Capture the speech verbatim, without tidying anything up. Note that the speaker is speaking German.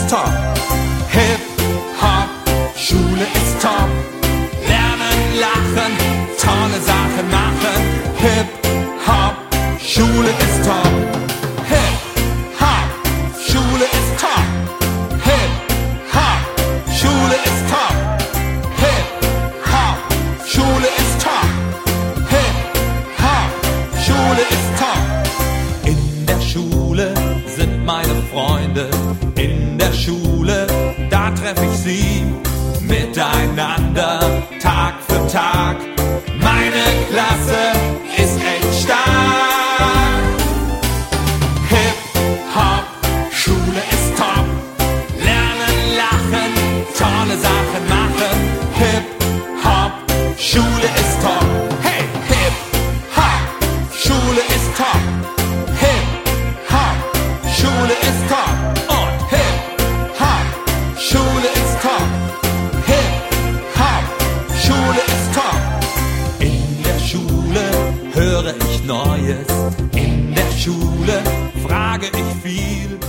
top. Hip, hop, Schule ist top. Lernen, lachen, tolle Sachen machen. Hip, hop, Schule ist top. Hip, hop, Schule ist top. Hip, hop, Schule ist top. Hip, hop, Schule ist top. Hip, hop, Schule ist top. In der Schule sind meine Freunde. In der Schule, da treffe ich sie. Miteinander, Tag für Tag. Meine Klasse ist echt stark. Hip, hop, Schule ist top. Lernen, lachen, tolle Sachen machen. Hip, hop, Schule ist top. Hey, hip, hop, Schule ist top. Hip, hop, Schule ist top. Und hip, hop, Schule ist top. Hip, hop, Schule ist top. In der Schule höre ich Neues. In der Schule frage ich viel.